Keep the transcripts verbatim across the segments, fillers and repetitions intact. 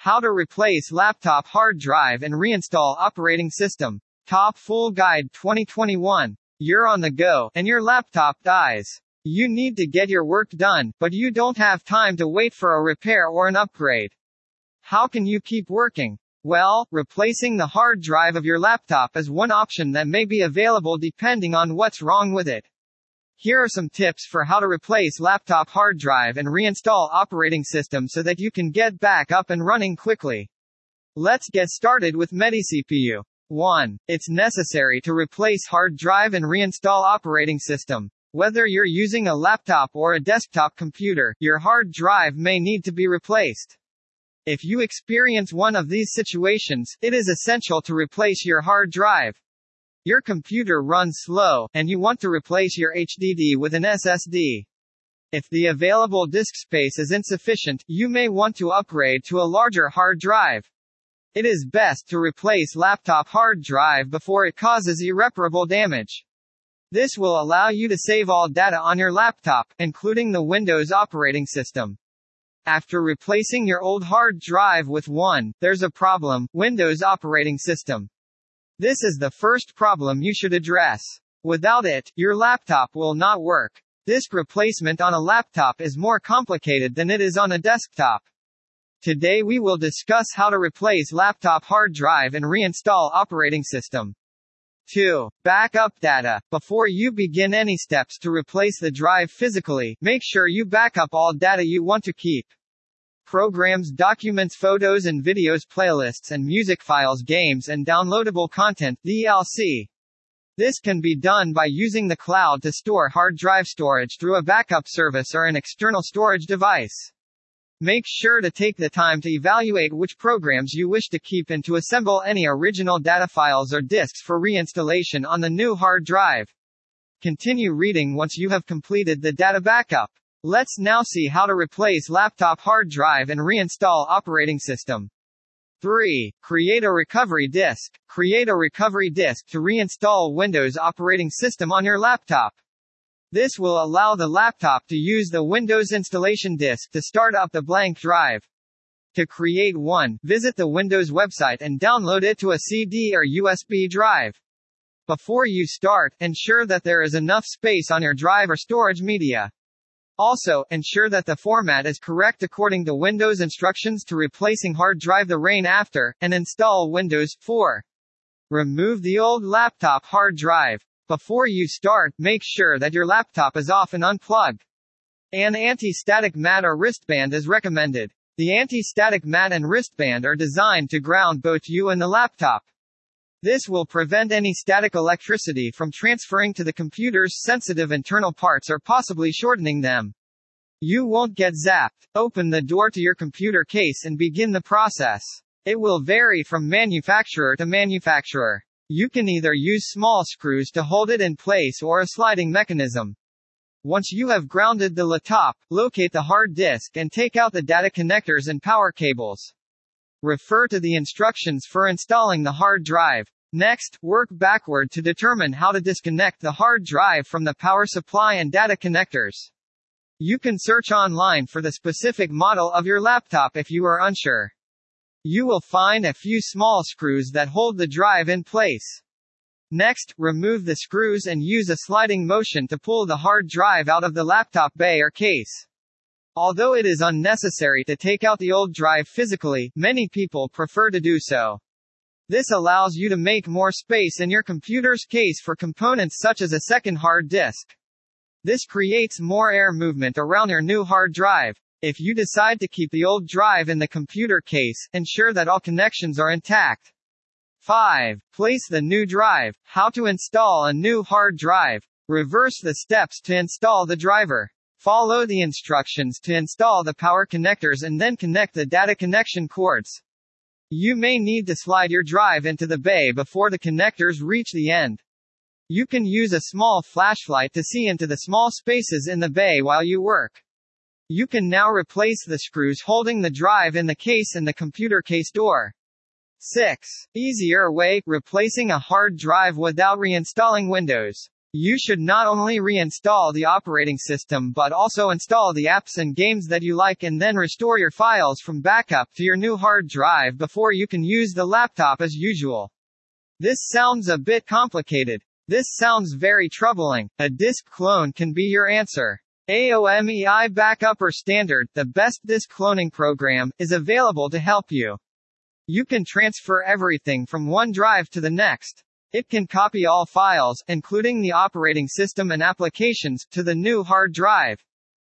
How to replace laptop hard drive and reinstall operating system. Top Full Guide twenty twenty-one. You're on the go, and your laptop dies. You need to get your work done, but you don't have time to wait for a repair or an upgrade. How can you keep working? Well, replacing the hard drive of your laptop is one option that may be available depending on what's wrong with it. Here are some tips for how to replace laptop hard drive and reinstall operating system so that you can get back up and running quickly. Let's get started with MediCPU. one. It's necessary to replace hard drive and reinstall operating system. Whether you're using a laptop or a desktop computer, your hard drive may need to be replaced. If you experience one of these situations, it is essential to replace your hard drive. Your computer runs slow, and you want to replace your H D D with an S S D. If the available disk space is insufficient, you may want to upgrade to a larger hard drive. It is best to replace laptop hard drive before it causes irreparable damage. This will allow you to save all data on your laptop, including the Windows operating system. After replacing your old hard drive with one, there's a problem: Windows operating system. This is the first problem you should address. Without it, your laptop will not work. Disk replacement on a laptop is more complicated than it is on a desktop. Today we will discuss how to replace laptop hard drive and reinstall operating system. two. Backup data. Before you begin any steps to replace the drive physically, make sure you back up all data you want to keep. Programs, documents, photos and videos, playlists and music files, games and downloadable content, D L C. This can be done by using the cloud to store hard drive storage through a backup service or an external storage device. Make sure to take the time to evaluate which programs you wish to keep and to assemble any original data files or disks for reinstallation on the new hard drive. Continue reading once you have completed the data backup. Let's now see how to replace laptop hard drive and reinstall operating system. three. Create a recovery disk. Create a recovery disk to reinstall Windows operating system on your laptop. This will allow the laptop to use the Windows installation disk to start up the blank drive. To create one, visit the Windows website and download it to a C D or U S B drive. Before you start, ensure that there is enough space on your drive or storage media. Also, ensure that the format is correct according to Windows instructions to replacing hard drive the rain after, and install Windows. four. Remove the old laptop hard drive. Before you start, make sure that your laptop is off and unplugged. An anti-static mat or wristband is recommended. The anti-static mat and wristband are designed to ground both you and the laptop. This will prevent any static electricity from transferring to the computer's sensitive internal parts or possibly shortening them. You won't get zapped. Open the door to your computer case and begin the process. It will vary from manufacturer to manufacturer. You can either use small screws to hold it in place or a sliding mechanism. Once you have grounded the laptop, locate the hard disk and take out the data connectors and power cables. Refer to the instructions for installing the hard drive. Next, work backward to determine how to disconnect the hard drive from the power supply and data connectors. You can search online for the specific model of your laptop if you are unsure. You will find a few small screws that hold the drive in place. Next, remove the screws and use a sliding motion to pull the hard drive out of the laptop bay or case. Although it is unnecessary to take out the old drive physically, many people prefer to do so. This allows you to make more space in your computer's case for components such as a second hard disk. This creates more air movement around your new hard drive. If you decide to keep the old drive in the computer case, ensure that all connections are intact. five. Place the new drive. How to install a new hard drive. Reverse the steps to install the driver. Follow the instructions to install the power connectors and then connect the data connection cords. You may need to slide your drive into the bay before the connectors reach the end. You can use a small flashlight to see into the small spaces in the bay while you work. You can now replace the screws holding the drive in the case and the computer case door. six. Easier way, replacing a hard drive without reinstalling Windows. You should not only reinstall the operating system but also install the apps and games that you like and then restore your files from backup to your new hard drive before you can use the laptop as usual. This sounds a bit complicated. This sounds very troubling. A disk clone can be your answer. AOMEI Backup or Standard, the best disk cloning program, is available to help you. You can transfer everything from one drive to the next. It can copy all files, including the operating system and applications, to the new hard drive.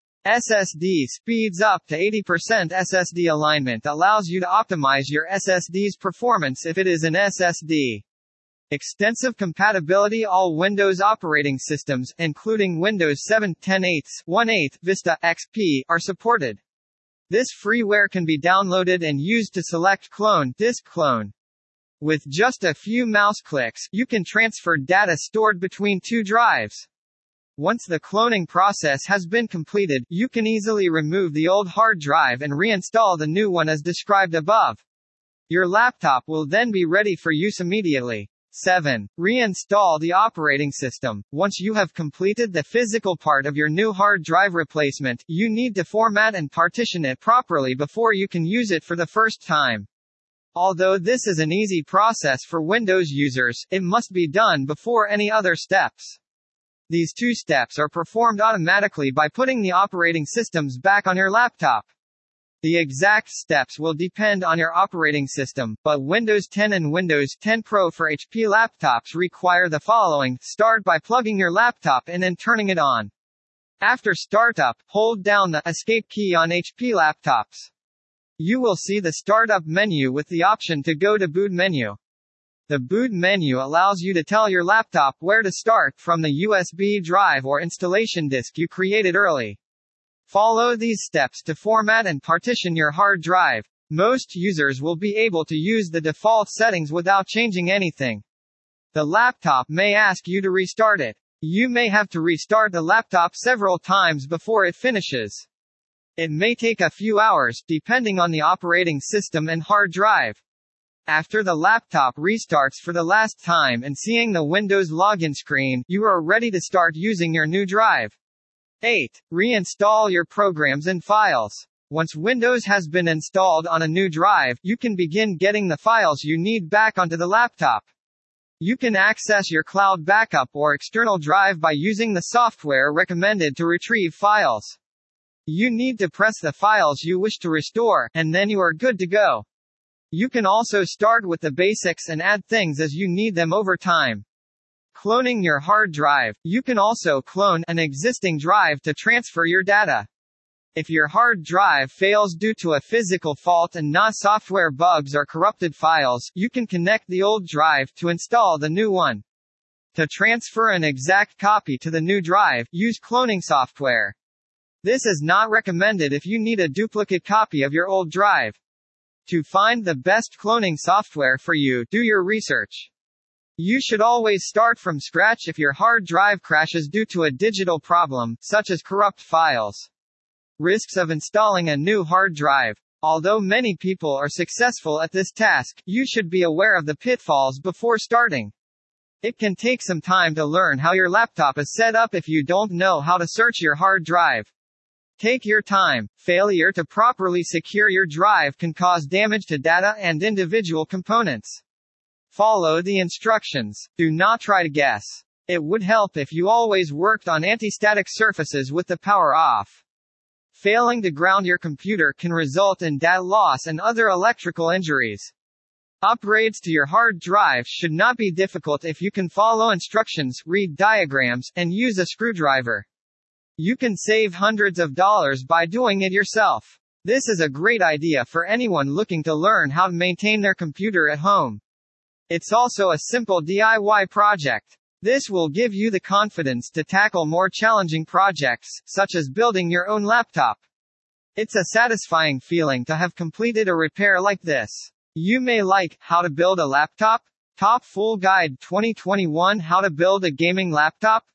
S S D speeds up to eighty percent. S S D alignment allows you to optimize your S S D's performance if it is an S S D. Extensive compatibility. All Windows operating systems, including Windows seven, ten eight, eighteen, Vista, X P, are supported. This freeware can be downloaded and used to select Clone, Disk Clone. With just a few mouse clicks, you can transfer data stored between two drives. Once the cloning process has been completed, you can easily remove the old hard drive and reinstall the new one as described above. Your laptop will then be ready for use immediately. seven. Reinstall the operating system. Once you have completed the physical part of your new hard drive replacement, you need to format and partition it properly before you can use it for the first time. Although this is an easy process for Windows users, it must be done before any other steps. These two steps are performed automatically by putting the operating systems back on your laptop. The exact steps will depend on your operating system, but Windows ten and Windows ten Pro for H P laptops require the following. Start by plugging your laptop in and turning it on. After startup, hold down the Escape key on H P laptops. You will see the Startup menu with the option to go to Boot menu. The Boot menu allows you to tell your laptop where to start from the U S B drive or installation disk you created early. Follow these steps to format and partition your hard drive. Most users will be able to use the default settings without changing anything. The laptop may ask you to restart it. You may have to restart the laptop several times before it finishes. It may take a few hours, depending on the operating system and hard drive. After the laptop restarts for the last time and seeing the Windows login screen, you are ready to start using your new drive. eight. Reinstall your programs and files. Once Windows has been installed on a new drive, you can begin getting the files you need back onto the laptop. You can access your cloud backup or external drive by using the software recommended to retrieve files. You need to press the files you wish to restore, and then you are good to go. You can also start with the basics and add things as you need them over time. Cloning your hard drive. You can also clone an existing drive to transfer your data. If your hard drive fails due to a physical fault and not software bugs or corrupted files, you can connect the old drive to install the new one. To transfer an exact copy to the new drive, use cloning software. This is not recommended if you need a duplicate copy of your old drive. To find the best cloning software for you, do your research. You should always start from scratch if your hard drive crashes due to a digital problem, such as corrupt files. Risks of installing a new hard drive. Although many people are successful at this task, you should be aware of the pitfalls before starting. It can take some time to learn how your laptop is set up if you don't know how to search your hard drive. Take your time. Failure to properly secure your drive can cause damage to data and individual components. Follow the instructions. Do not try to guess. It would help if you always worked on anti-static surfaces with the power off. Failing to ground your computer can result in data loss and other electrical injuries. Upgrades to your hard drive should not be difficult if you can follow instructions, read diagrams, and use a screwdriver. You can save hundreds of dollars by doing it yourself. This is a great idea for anyone looking to learn how to maintain their computer at home. It's also a simple D I Y project. This will give you the confidence to tackle more challenging projects, such as building your own laptop. It's a satisfying feeling to have completed a repair like this. You may like, How to Build a Laptop? Top Full Guide twenty twenty-one How to Build a Gaming Laptop?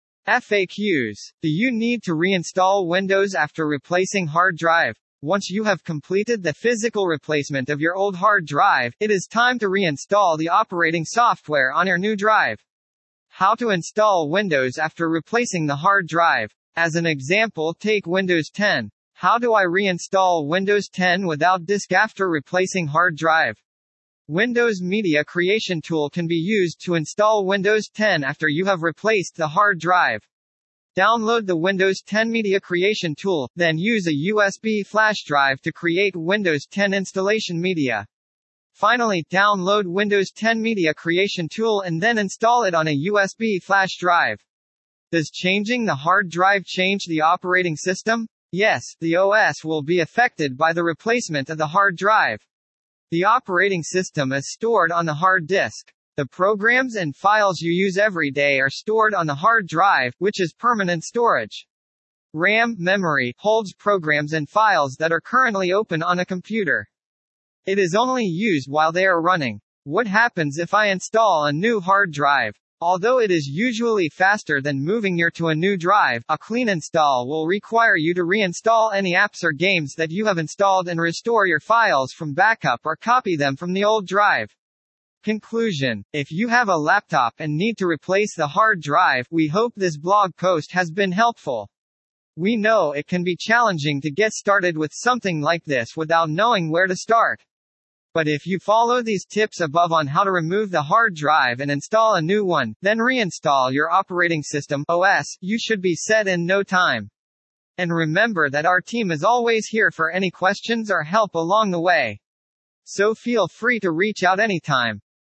F A Qs. Do you need to reinstall Windows after replacing hard drive? Once you have completed the physical replacement of your old hard drive, it is time to reinstall the operating software on your new drive. How to install Windows after replacing the hard drive. As an example, take Windows ten. How do I reinstall Windows ten without disk after replacing hard drive? Windows Media Creation Tool can be used to install Windows ten after you have replaced the hard drive. Download the Windows ten Media Creation Tool, then use a U S B flash drive to create Windows ten installation media. Finally, download Windows ten Media Creation Tool and then install it on a U S B flash drive. Does changing the hard drive change the operating system? Yes, the O S will be affected by the replacement of the hard drive. The operating system is stored on the hard disk. The programs and files you use every day are stored on the hard drive, which is permanent storage. RAM, memory, holds programs and files that are currently open on a computer. It is only used while they are running. What happens if I install a new hard drive? Although it is usually faster than moving your to a new drive, a clean install will require you to reinstall any apps or games that you have installed and restore your files from backup or copy them from the old drive. Conclusion. If you have a laptop and need to replace the hard drive, we hope this blog post has been helpful. We know it can be challenging to get started with something like this without knowing where to start. But if you follow these tips above on how to remove the hard drive and install a new one, then reinstall your operating system O S, you should be set in no time. And remember that our team is always here for any questions or help along the way. So feel free to reach out anytime.